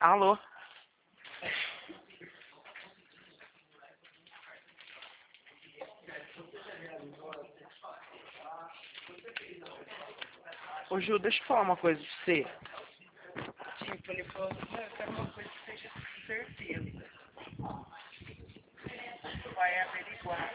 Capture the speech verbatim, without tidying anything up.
Alô? Ô Ju, deixa eu falar uma coisa pra você. Tipo, ele falou, "Não, eu quero uma coisa que seja certeza. Vai averiguar.